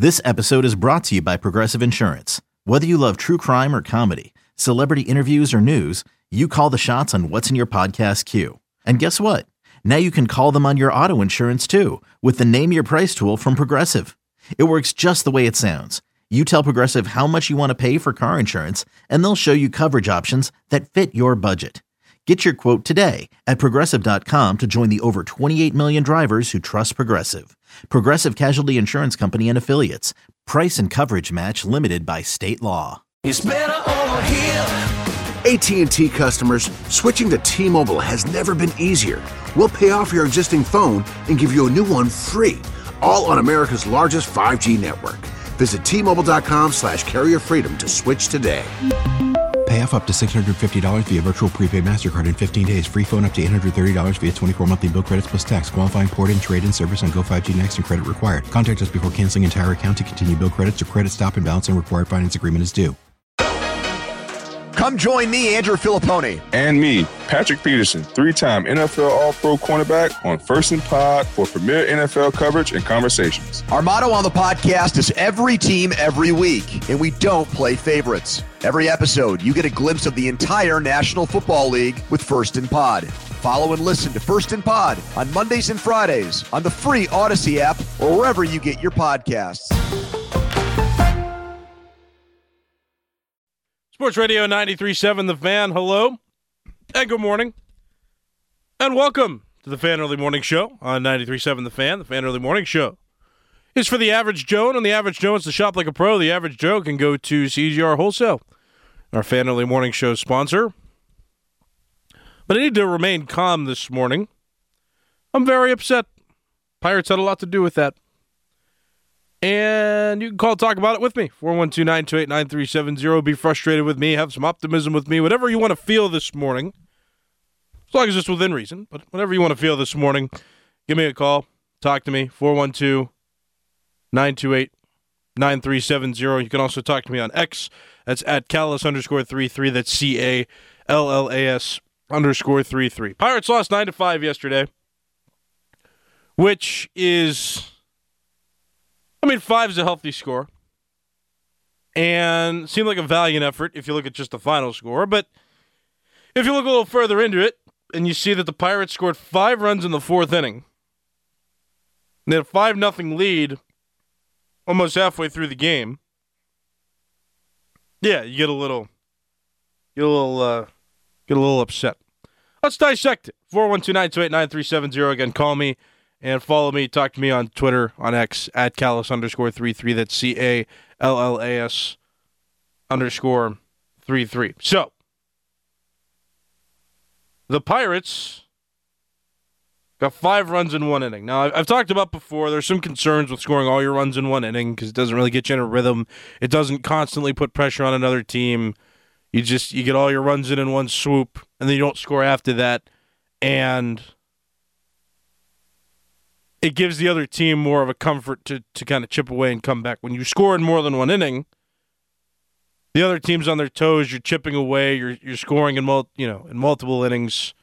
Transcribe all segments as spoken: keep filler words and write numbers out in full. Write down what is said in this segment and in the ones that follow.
This episode is brought to you by Progressive Insurance. Whether you love true crime or comedy, celebrity interviews or news, you call the shots on what's in your podcast queue. And guess what? Now you can call them on your auto insurance too with the Name Your Price tool from Progressive. It works just the way it sounds. You tell Progressive how much you want to pay for car insurance, and they'll show you coverage options that fit your budget. Get your quote today at Progressive dot com to join the over twenty-eight million drivers who trust Progressive. Progressive Casualty Insurance Company and Affiliates. Price and coverage match limited by state law. It's better over here. A T and T customers, switching to T-Mobile has never been easier. We'll pay off your existing phone and give you a new one free, all on America's largest five G network. Visit T Mobile dot com slash carrier freedom to switch today. Pay off up to six hundred fifty dollars via virtual prepaid MasterCard in fifteen days. Free phone up to eight hundred thirty dollars via twenty-four monthly bill credits plus tax. Qualifying port-in, trade-in service on Go five G Next and credit required. Contact us before canceling entire account to continue bill credits or credit stop and balance and required finance agreement is due. Come join me, Andrew Filipponi. And me, Patrick Peterson, three-time N F L All-Pro cornerback on First and Pod for premier N F L coverage and conversations. Our motto on the podcast is every team, every week, and we don't play favorites. Every episode, you get a glimpse of the entire National Football League with First and Pod. Follow and listen to First and Pod on Mondays and Fridays on the free Odyssey app or wherever you get your podcasts. Sports Radio ninety-three point seven The Fan, hello, and good morning, and welcome to the Fan Early Morning Show on ninety-three point seven The Fan. The Fan Early Morning Show is for the average Joe, and on the average Joe, it's to shop like a pro. The average Joe can go to C G R Wholesale, our Fan Early Morning Show sponsor. But I need to remain calm this morning. I'm very upset. Pirates had a lot to do with that. And you can call, talk about it with me, four one two, nine two eight, nine three seven zero. Be frustrated with me, have some optimism with me, whatever you want to feel this morning, as long as it's within reason, but whatever you want to feel this morning, give me a call, talk to me, four one two, nine two eight, nine three seven zero. You can also talk to me on X, that's at Callas underscore three three, that's C A L L A S underscore three three. Pirates lost nine to five yesterday, which is... I mean, five is a healthy score, and seemed like a valiant effort if you look at just the final score. But if you look a little further into it, and you see that the Pirates scored five runs in the fourth inning, and they had a five nothing lead almost halfway through the game, yeah, you get a little, get a little, uh, get a little upset. Let's dissect it. four one two, nine two eight, nine three seven zero. Again, call me. And follow me, talk to me on Twitter, on X, at Callas underscore three three. That's C A L L A S underscore three three. So, the Pirates got five runs in one inning. Now, I've talked about before, there's some concerns with scoring all your runs in one inning because it doesn't really get you in a rhythm. It doesn't constantly put pressure on another team. You just, you get all your runs in in one swoop, and then you don't score after that. And... it gives the other team more of a comfort to, to kind of chip away and come back. When you score in more than one inning, the other team's on their toes. You're chipping away. You're you're scoring in mul- you know in multiple innings.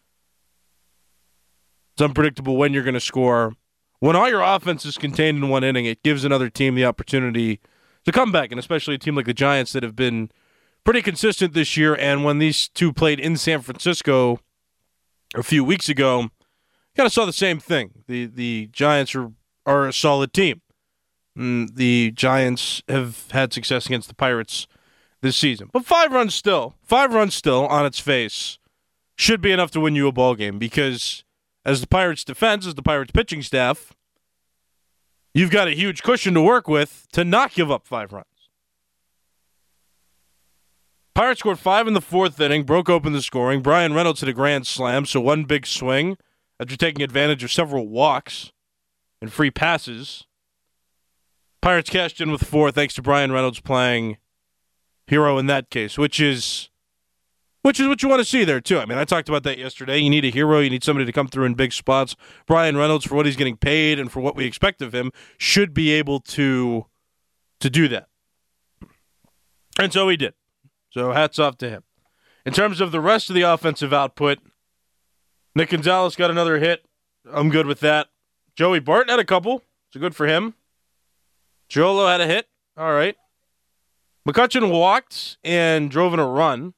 It's unpredictable when you're going to score. When all your offense is contained in one inning, it gives another team the opportunity to come back, and especially a team like the Giants that have been pretty consistent this year. And when these two played in San Francisco a few weeks ago, kind of saw the same thing. The the Giants are, are a solid team. Mm, the Giants have had success against the Pirates this season. But five runs still, five runs still on its face should be enough to win you a ball game because as the Pirates defense, as the Pirates pitching staff, you've got a huge cushion to work with to not give up five runs. Pirates scored five in the fourth inning, broke open the scoring. Brian Reynolds hit a grand slam, so one big swing after taking advantage of several walks and free passes. Pirates cashed in with four thanks to Brian Reynolds playing hero in that case, which is which is what you want to see there, too. I mean, I talked about that yesterday. You need a hero. You need somebody to come through in big spots. Brian Reynolds, for what he's getting paid and for what we expect of him, should be able to, to do that. And so he did. So hats off to him. In terms of the rest of the offensive output, Nick Gonzalez got another hit. I'm good with that. Joey Bart had a couple. So good for him. Giolo had a hit. All right. McCutchen walked and drove in a run.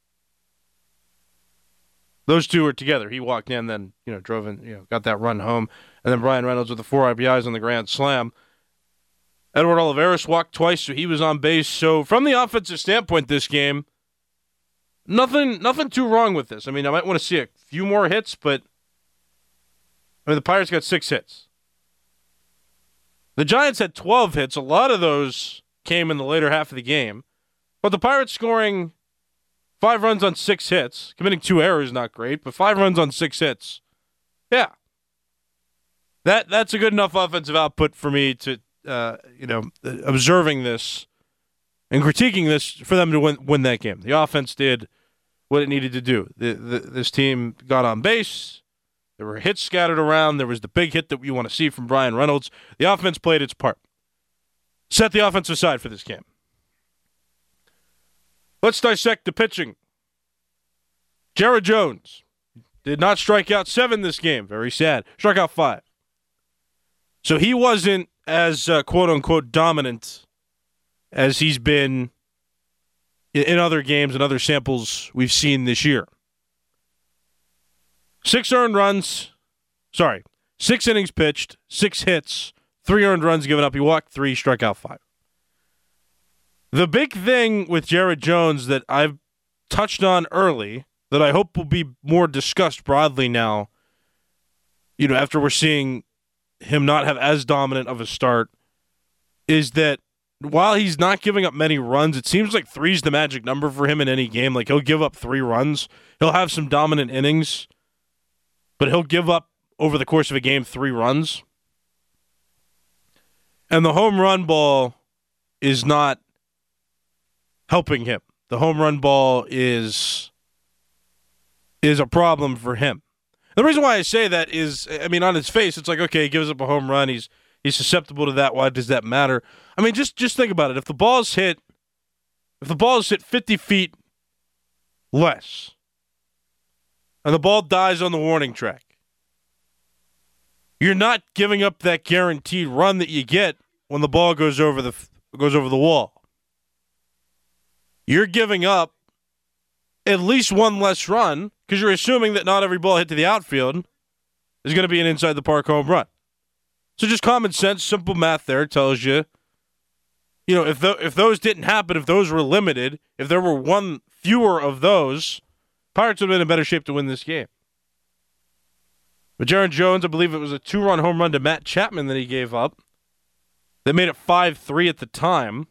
Those two were together. He walked in, then you know drove in, you know, got that run home, and then Brian Reynolds with the four R B Is on the grand slam. Edward Olivares walked twice, so he was on base. So from the offensive standpoint, this game, nothing, nothing too wrong with this. I mean, I might want to see a few more hits, but I mean, the Pirates got six hits. The Giants had twelve hits. A lot of those came in the later half of the game, but the Pirates scoring five runs on six hits, committing two errors, not great, but five runs on six hits. Yeah. That that's a good enough offensive output for me to, uh, you know, observing this and critiquing this for them to win, win that game. The offense did what it needed to do. The, the, this team got on base. There were hits scattered around. There was the big hit that you want to see from Brian Reynolds. The offense played its part. Set the offense aside for this game. Let's dissect the pitching. Jared Jones did not strike out seven this game. Very sad. Struck out five. So he wasn't as uh, quote-unquote dominant as he's been in, in other games and other samples we've seen this year. Six earned runs. Sorry. Six innings pitched. Six hits. Three earned runs given up. He walked three, struck out five. The big thing with Jared Jones that I've touched on early, that I hope will be more discussed broadly now, you know, after we're seeing him not have as dominant of a start, is that while he's not giving up many runs, it seems like three's the magic number for him in any game. Like, he'll give up three runs. He'll have some dominant innings, but he'll give up, over the course of a game, three runs. And the home run ball is not helping him. The home run ball is is a problem for him. The reason why I say that is, I mean, on its face, it's like, okay, he gives up a home run. He's he's susceptible to that. Why does that matter? I mean, just just think about it. If the ball's hit, if the ball is hit fifty feet less, and the ball dies on the warning track, you're not giving up that guaranteed run that you get when the ball goes over the goes over the wall. You're giving up at least one less run because you're assuming that not every ball hit to the outfield is going to be an inside the park home run. So just common sense, simple math there tells you, you know, if the, if those didn't happen, if those were limited, if there were one fewer of those, Pirates would have been in better shape to win this game. But Jared Jones, I believe it was a two-run home run to Matt Chapman that he gave up. They made it five three at the time.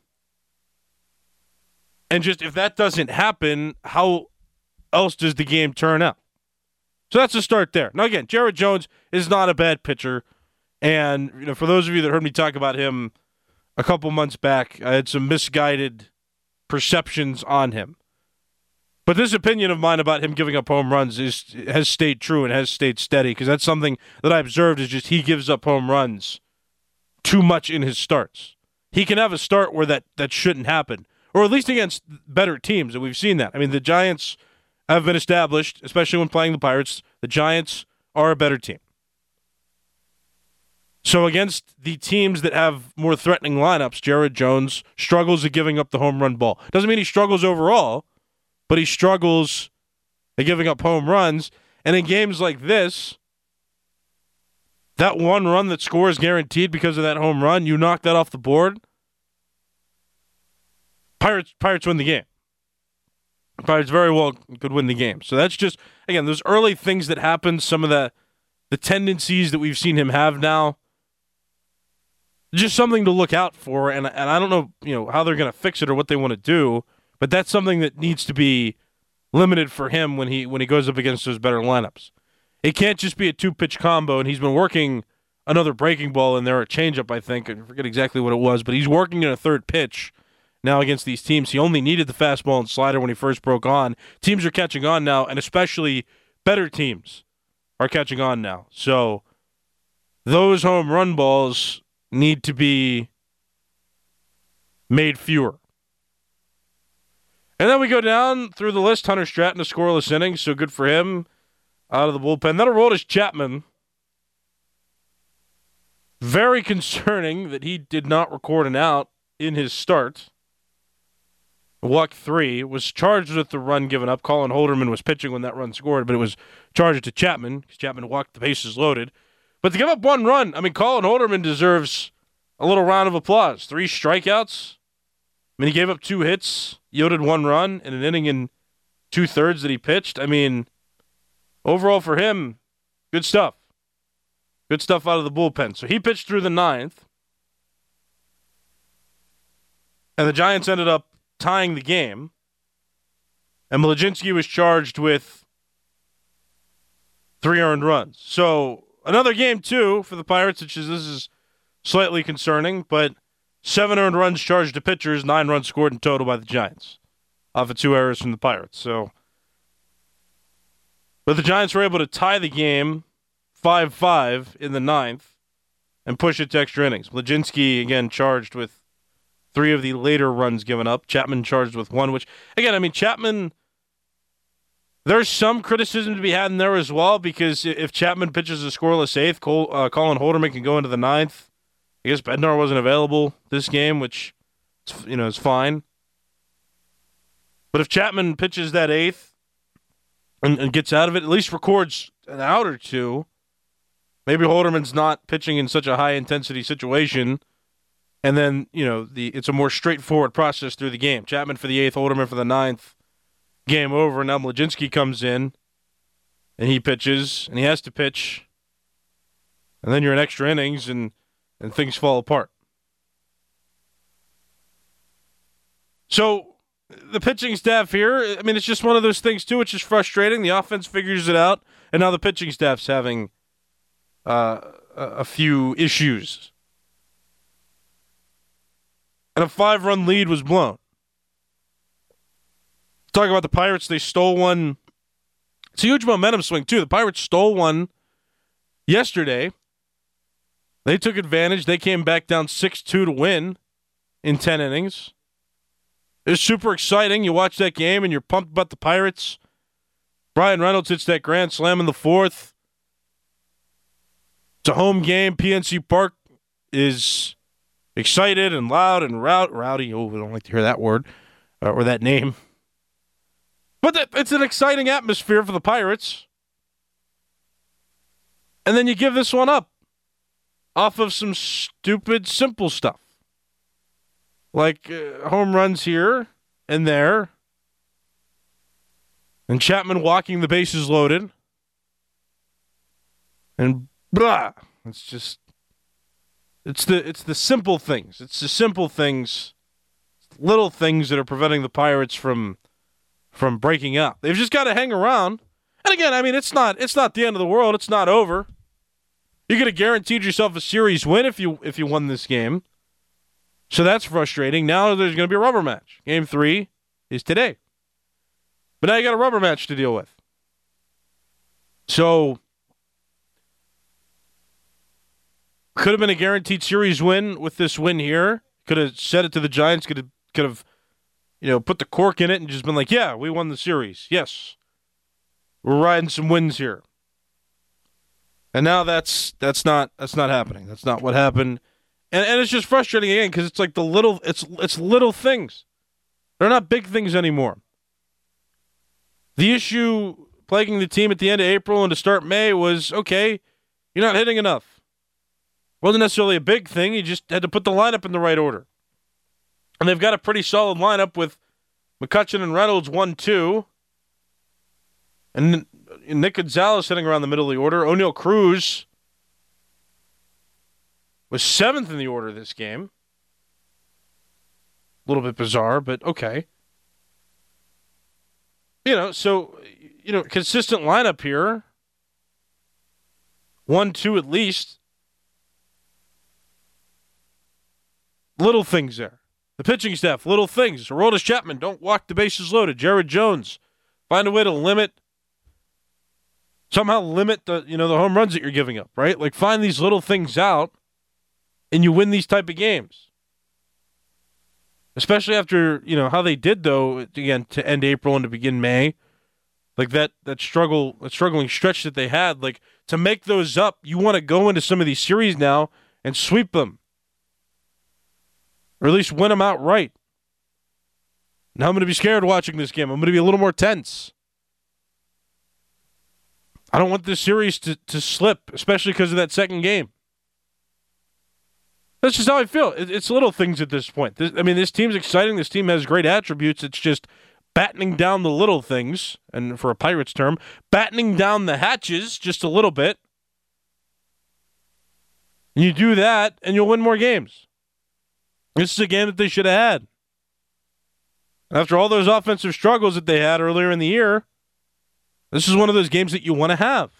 And just, if that doesn't happen, how else does the game turn out? So that's a start there. Now, again, Jared Jones is not a bad pitcher. And you know, for those of you that heard me talk about him a couple months back, I had some misguided perceptions on him. But this opinion of mine about him giving up home runs is has stayed true and has stayed steady, because that's something that I observed is just he gives up home runs too much in his starts. He can have a start where that, that shouldn't happen, or at least against better teams, and we've seen that. I mean, the Giants have been established, especially when playing the Pirates. The Giants are a better team. So against the teams that have more threatening lineups, Jared Jones struggles at giving up the home run ball. Doesn't mean he struggles overall, but he struggles at giving up home runs. And in games like this, that one run that scores guaranteed because of that home run, you knock that off the board, Pirates Pirates win the game. Pirates very well could win the game. So that's just, again, those early things that happen, some of the the tendencies that we've seen him have now, just something to look out for. And and I don't know, you know, how they're going to fix it or what they want to do, but that's something that needs to be limited for him when he when he goes up against those better lineups. It can't just be a two-pitch combo, and he's been working another breaking ball in there, a changeup, I think. I forget exactly what it was, but he's working in a third pitch now against these teams. He only needed the fastball and slider when he first broke on. Teams are catching on now, and especially better teams are catching on now. So those home run balls need to be made fewer. And then we go down through the list. Hunter Stratton, a scoreless inning, so good for him out of the bullpen. Then Aroldis Chapman. Very concerning that he did not record an out in his start. Walk three, was charged with the run given up. Colin Holderman was pitching when that run scored, but it was charged to Chapman because Chapman walked the bases loaded. But to give up one run, I mean, Colin Holderman deserves a little round of applause. Three strikeouts. I mean, he gave up two hits, yielded one run in an inning in two-thirds that he pitched. I mean, overall for him, good stuff. Good stuff out of the bullpen. So he pitched through the ninth. And the Giants ended up tying the game. And Mlodzinski was charged with three earned runs. So another game, too, for the Pirates, which is this is slightly concerning, but seven earned runs charged to pitchers, nine runs scored in total by the Giants off of two errors from the Pirates. So, but the Giants were able to tie the game five five in the ninth and push it to extra innings. Mlodzinski, again, charged with three of the later runs given up. Chapman charged with one, which, again, I mean, Chapman, there's some criticism to be had in there as well, because if Chapman pitches a scoreless eighth, Cole, uh, Colin Holderman can go into the ninth. I guess Bednar wasn't available this game, which, you know, is fine. But if Chapman pitches that eighth and, and gets out of it, at least records an out or two, maybe Holderman's not pitching in such a high-intensity situation, and then, you know, the it's a more straightforward process through the game. Chapman for the eighth, Holderman for the ninth, game over. Now Mlodzinski comes in, and he pitches, and he has to pitch, and then you're in extra innings, and, and things fall apart. So the pitching staff here, I mean, it's just one of those things, too. It's just frustrating. The offense figures it out, and now the pitching staff's having uh, a, a few issues. And a five-run lead was blown. Talking about the Pirates, they stole one. It's a huge momentum swing, too. The Pirates stole one yesterday. They took advantage. They came back down six two to win in ten innings. It was super exciting. You watch that game, and you're pumped about the Pirates. Brian Reynolds hits that grand slam in the fourth. It's a home game. P N C Park is excited and loud and row- rowdy. Oh, we don't like to hear that word uh, or that name. But that, it's an exciting atmosphere for the Pirates. And then you give this one up off of some stupid, simple stuff. Like uh, home runs here and there. And Chapman walking the bases loaded. And blah. It's just, it's the it's the simple things. It's the simple things, little things that are preventing the Pirates from from breaking up. They've just got to hang around. And again, I mean, it's not it's not the end of the world. It's not over. You could have guaranteed yourself a series win if you if you won this game. So that's frustrating. Now there's going to be a rubber match. Game three is today. But now you got a rubber match to deal with. So could have been a guaranteed series win with this win here. Could have set it to the Giants. Could have, could have, you know, put the cork in it and just been like, yeah, we won the series. Yes. We're riding some wins here. And now that's that's not that's not happening. That's not what happened. And and it's just frustrating again because it's like the little it's it's little things. They're not big things anymore. The issue plaguing the team at the end of April and to start May was, okay, you're not hitting enough. Wasn't necessarily a big thing. You just had to put the lineup in the right order. And they've got a pretty solid lineup with McCutchen and Reynolds one two. And Nick Gonzalez hitting around the middle of the order. O'Neal Cruz was seventh in the order this game. A little bit bizarre, but okay. You know, so, you know, consistent lineup here. one two at least. Little things there. The pitching staff, little things. Aroldis Chapman, don't walk the bases loaded. Jared Jones, find a way to limit, somehow limit the, you know, the home runs that you're giving up, right? Like find these little things out and you win these type of games. Especially after, you know, how they did though, again, to end April and to begin May. Like that that struggle, that struggling stretch that they had, like to make those up, you want to go into some of these series now and sweep them. Or at least win them outright. Now I'm going to be scared watching this game. I'm going to be a little more tense. I don't want this series to, to slip, especially because of that second game. That's just how I feel. It, it's little things at this point. This, I mean, this team's exciting. This team has great attributes. It's just battening down the little things, and for a Pirates term, battening down the hatches just a little bit. And you do that, and you'll win more games. This is a game that they should have had. After all those offensive struggles that they had earlier in the year, this is one of those games that you want to have.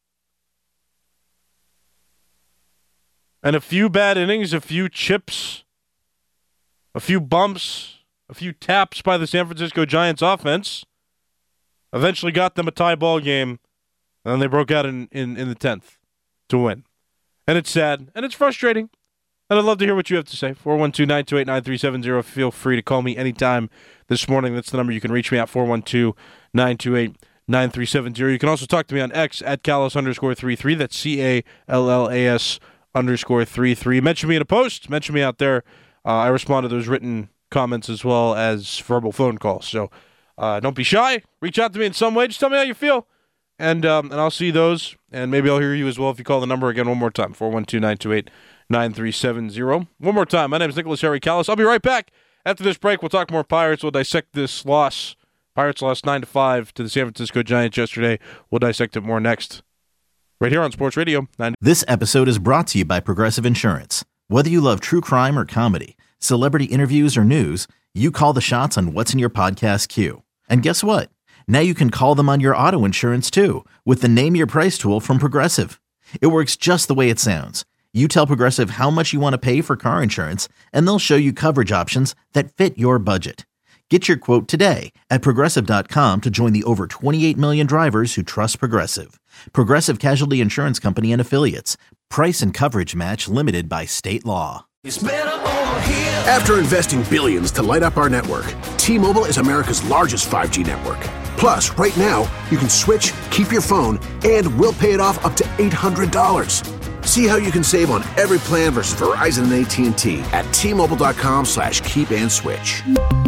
And a few bad innings, a few chips, a few bumps, a few taps by the San Francisco Giants offense eventually got them a tie ball game, and then they broke out in, in, in the tenth to win. And it's sad, and it's frustrating. And I'd love to hear what you have to say. four one two, nine two eight, nine three seven zero. Feel free to call me anytime this morning. That's the number you can reach me at, four one two, nine two eight, nine three seven zero. You can also talk to me on X at Callas underscore three three. That's C A L L A S underscore three three. Mention me in a post. Mention me out there. Uh, I respond to those written comments as well as verbal phone calls. So uh, don't be shy. Reach out to me in some way. Just tell me how you feel. And um, and I'll see those. And maybe I'll hear you as well if you call the number again one more time. four one two, nine two eight, nine three seven zero. One more time. My name is Nicholas Harry Callas. I'll be right back. After this break, we'll talk more Pirates. We'll dissect this loss. Pirates lost nine to five to the San Francisco Giants yesterday. We'll dissect it more next. Right here on Sports Radio. ninety This episode is brought to you by Progressive Insurance. Whether you love true crime or comedy, celebrity interviews or news, you call the shots on what's in your podcast queue. And guess what? Now you can call them on your auto insurance too with the Name Your Price tool from Progressive. It works just the way it sounds. You tell Progressive how much you want to pay for car insurance, and they'll show you coverage options that fit your budget. Get your quote today at Progressive dot com to join the over twenty-eight million drivers who trust Progressive. Progressive Casualty Insurance Company and Affiliates. Price and coverage match limited by state law. It's better over here. After investing billions to light up our network, T-Mobile is America's largest five G network. Plus, right now, you can switch, keep your phone, and we'll pay it off up to eight hundred dollars. See how you can save on every plan versus Verizon and A T and T at T-Mobile.com slash keep and switch.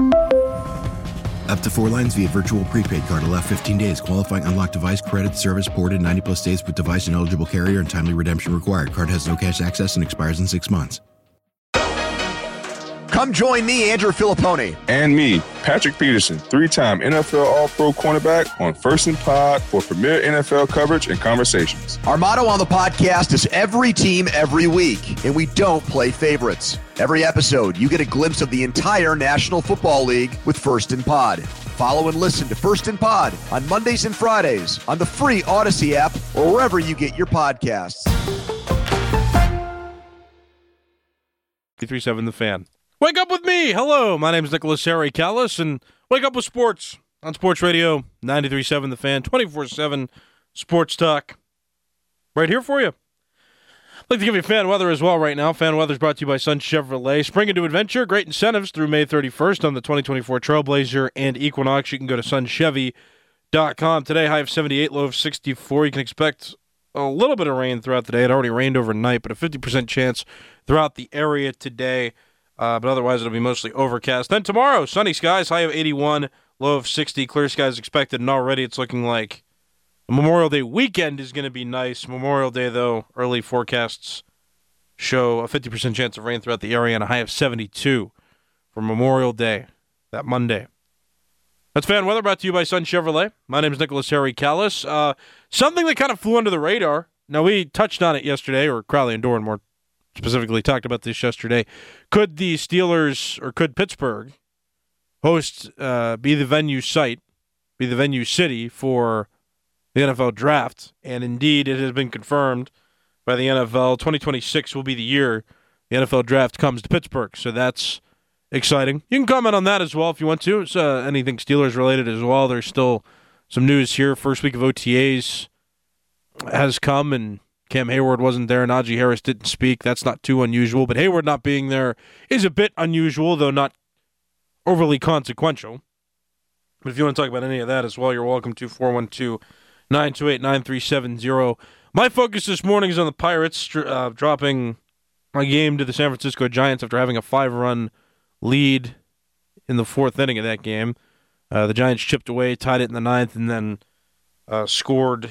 Up to four lines via virtual prepaid card. Allow fifteen days. Qualifying unlocked device credit service ported ninety plus days with device and eligible carrier and timely redemption required. Card has no cash access and expires in six months. Come join me, Andrew Filippone. And me, Patrick Peterson, three-time N F L All-Pro cornerback on First and Pod for premier N F L coverage and conversations. Our motto on the podcast is every team, every week, and we don't play favorites. Every episode, you get a glimpse of the entire National Football League with First and Pod. Follow and listen to First and Pod on Mondays and Fridays on the free Odyssey app or wherever you get your podcasts. three seven The Fan. Wake up with me. Hello, my name is Nicholas Harry Callas, and wake up with sports on Sports Radio ninety-three point seven The Fan, twenty-four seven Sports Talk. Right here for you. I'd like to give you fan weather as well right now. Fan weather is brought to you by Sun Chevrolet. Spring into adventure. Great incentives through May thirty-first on the twenty twenty-four Trailblazer and Equinox. You can go to sun chevy dot com. Today, high of seventy-eight, low of sixty-four. You can expect a little bit of rain throughout the day. It already rained overnight, but a fifty percent chance throughout the area today. Uh, but otherwise, it'll be mostly overcast. Then tomorrow, sunny skies, high of eighty-one, low of sixty. Clear skies expected, and already it's looking like Memorial Day weekend is going to be nice. Memorial Day, though, early forecasts show a fifty percent chance of rain throughout the area and a high of seventy-two for Memorial Day, that Monday. That's fan weather brought to you by Sun Chevrolet. My name is Nicholas Harry Callas. Uh, something that kind of flew under the radar. Now, we touched on it yesterday, or Crowley and Doran more specifically talked about this yesterday. Could the Steelers, or could Pittsburgh, host, uh, be the venue site, be the venue city for the N F L draft? And indeed, it has been confirmed by the N F L. twenty twenty-six will be the year the N F L draft comes to Pittsburgh. So that's exciting. You can comment on that as well if you want to. It's uh, anything Steelers related as well. There's still some news here. First week of O T As has come, and Cam Hayward wasn't there. Najee Harris didn't speak. That's not too unusual. But Hayward not being there is a bit unusual, though not overly consequential. But if you want to talk about any of that as well, you're welcome to four one two, nine two eight, nine three seven zero. My focus this morning is on the Pirates uh, dropping a game to the San Francisco Giants after having a five-run lead in the fourth inning of that game. Uh, the Giants chipped away, tied it in the ninth, and then uh, scored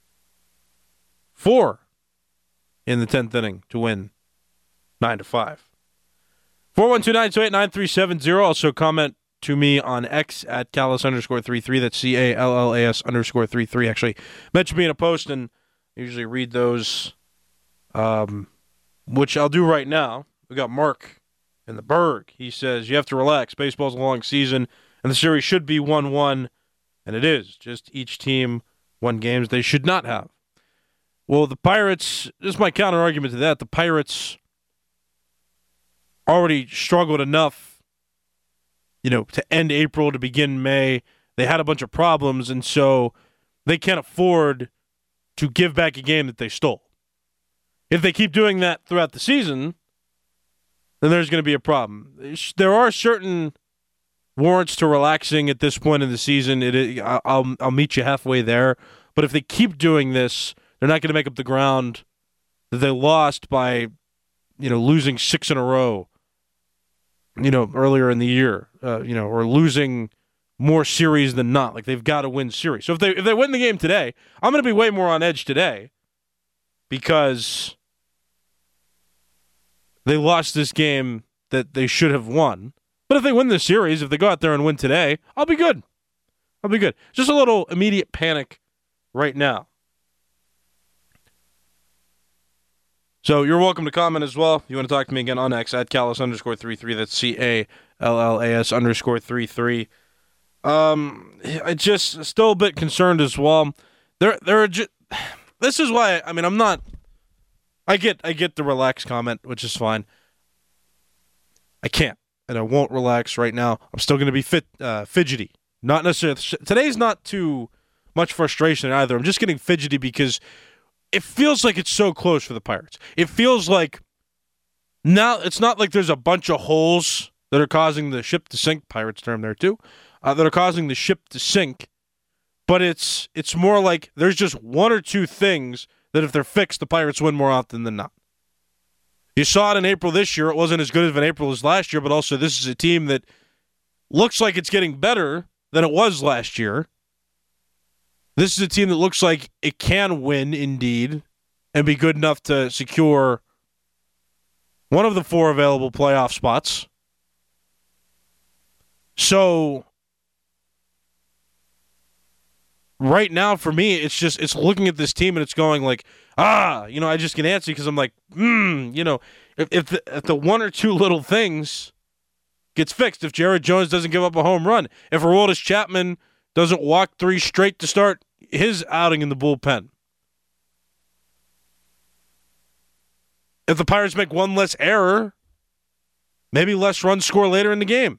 four in the tenth inning to win nine to five. four one two, nine two eight, nine three seven zero. Also comment to me on X at Callis underscore three three. That's C A L L A S underscore three three. Actually, mention me in a post, and I usually read those, um, which I'll do right now. We got Mark in the Berg. He says, you have to relax. Baseball's a long season, and the series should be one one, and it is. Just each team won games they should not have. Well, the Pirates, this is my counter-argument to that, the Pirates already struggled enough, you know, to end April, to begin May. They had a bunch of problems, and so they can't afford to give back a game that they stole. If they keep doing that throughout the season, then there's going to be a problem. There are certain warrants to relaxing at this point in the season. It, I'll, I'll meet you halfway there. But if they keep doing this, they're not going to make up the ground that they lost by, you know, losing six in a row, you know, earlier in the year, uh, you know, or losing more series than not. Like, they've got to win series. So if they if they win the game today, I'm going to be way more on edge today because they lost this game that they should have won. But if they win the series, if they go out there and win today, I'll be good. I'll be good. Just a little immediate panic right now. So you're welcome to comment as well. You want to talk to me again on X at Callis underscore three three. That's C A L L A S underscore three three. Um, I just still a bit concerned as well. There, there are just, this is why, I mean, I'm not, I get, I get the relax comment, which is fine. I can't, and I won't relax right now. I'm still going to be fit, uh, fidgety. Not necessarily, today's not too much frustration either. I'm just getting fidgety because it feels like it's so close for the Pirates. It feels like now it's not like there's a bunch of holes that are causing the ship to sink, Pirates term there too, uh, that are causing the ship to sink, but it's it's more like there's just one or two things that if they're fixed, the Pirates win more often than not. You saw it in April this year. It wasn't as good of an April as last year, but also this is a team that looks like it's getting better than it was last year. This is a team that looks like it can win, indeed, and be good enough to secure one of the four available playoff spots. So, right now, for me, it's just, it's looking at this team and it's going like, ah, you know, I just get antsy because I'm like, hmm, you know, if, if, the, if the one or two little things gets fixed, if Jared Jones doesn't give up a home run, if Aroldis Chapman doesn't walk three straight to start his outing in the bullpen, if the Pirates make one less error, maybe less runs score later in the game.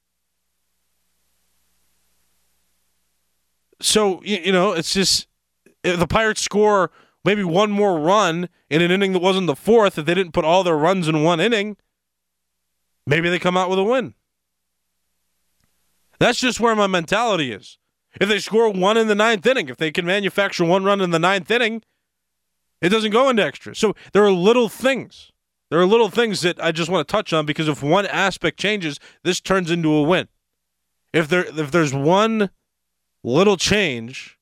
So, you know, it's just, if the Pirates score maybe one more run in an inning that wasn't the fourth, if they didn't put all their runs in one inning, maybe they come out with a win. That's just where my mentality is. If they score one in the ninth inning, if they can manufacture one run in the ninth inning, it doesn't go into extra. So there are little things. There are little things that I just want to touch on because if one aspect changes, this turns into a win. If there if there's one little change,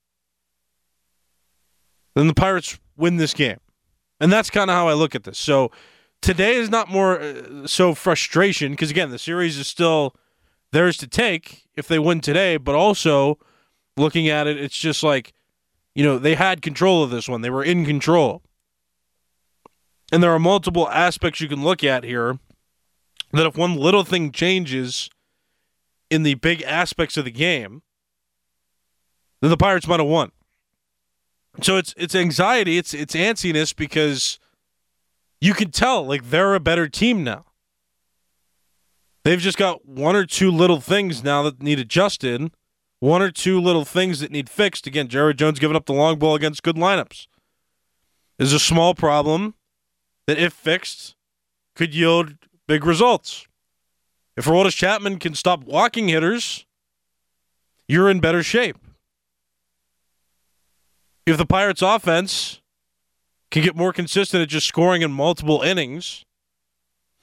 then the Pirates win this game. And that's kind of how I look at this. So today is not more uh, so frustration because, again, the series is still theirs to take if they win today, but also looking at it, it's just like, you know, they had control of this one. They were in control. And there are multiple aspects you can look at here that if one little thing changes in the big aspects of the game, then the Pirates might have won. So it's it's anxiety, it's it's antsiness because you can tell, like, they're a better team now. They've just got one or two little things now that need adjusted, one or two little things that need fixed. Again, Jared Jones giving up the long ball against good lineups is a small problem that, if fixed, could yield big results. If Aroldis Chapman can stop walking hitters, you're in better shape. If the Pirates' offense can get more consistent at just scoring in multiple innings,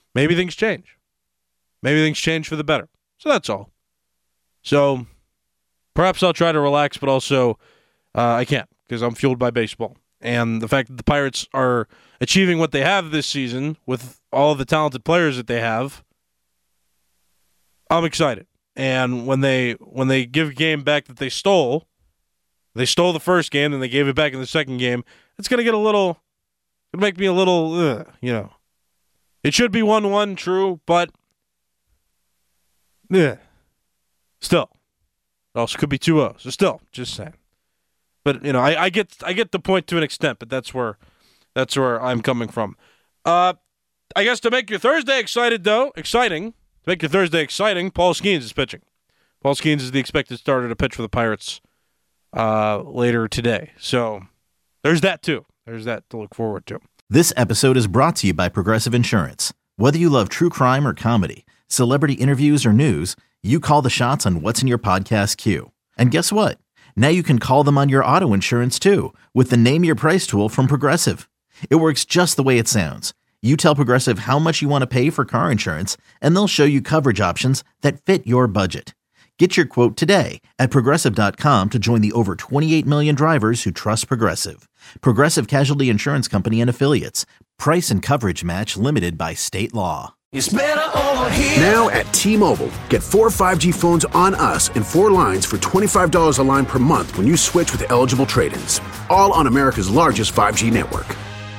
maybe things change. Maybe things change for the better. So that's all. So perhaps I'll try to relax, but also uh, I can't because I'm fueled by baseball. And the fact that the Pirates are achieving what they have this season with all of the talented players that they have, I'm excited. And when they when they give a game back that they stole, they stole the first game, then they gave it back in the second game, it's going to get a little, it'll make me a little, ugh, you know. It should be one one, true, but yeah, still. It also could be two oh, so still, just saying. But, you know, I, I get I get the point to an extent, but that's where that's where I'm coming from. Uh, I guess to make your Thursday excited, though, exciting, to make your Thursday exciting, Paul Skeens is pitching. Paul Skeens is the expected starter to pitch for the Pirates uh, later today. So there's that, too. There's that to look forward to. This episode is brought to you by Progressive Insurance. Whether you love true crime or comedy, celebrity interviews or news, you call the shots on what's in your podcast queue. And guess what? Now you can call them on your auto insurance too with the Name Your Price tool from Progressive. It works just the way it sounds. You tell Progressive how much you want to pay for car insurance, and they'll show you coverage options that fit your budget. Get your quote today at Progressive dot com to join the over twenty-eight million drivers who trust Progressive. Progressive Casualty Insurance Company and Affiliates. Price and coverage match limited by state law. It's better over here. Now at T-Mobile, get four five G phones on us and four lines for twenty-five dollars a line per month when you switch with eligible trade-ins. All on America's largest five G network.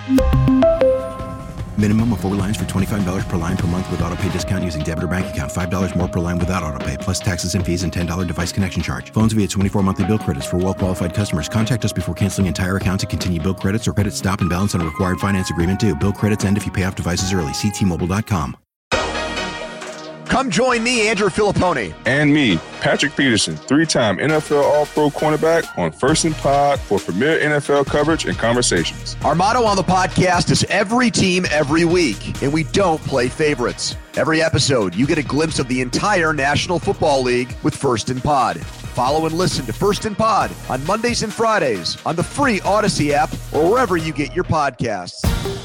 Minimum of four lines for twenty-five dollars per line per month with autopay discount using debit or bank account. five dollars more per line without autopay, plus taxes and fees and ten dollars device connection charge. Phones via twenty-four monthly bill credits for well-qualified customers. Contact us before canceling entire account to continue bill credits or credit stop and balance on a required finance agreement due. Bill credits end if you pay off devices early. See T Mobile dot com. Come join me, Andrew Filippone. And me, Patrick Peterson, three-time N F L All-Pro cornerback on First and Pod for premier N F L coverage and conversations. Our motto on the podcast is every team, every week, and we don't play favorites. Every episode, you get a glimpse of the entire National Football League with First and Pod. Follow and listen to First and Pod on Mondays and Fridays on the free Odyssey app or wherever you get your podcasts.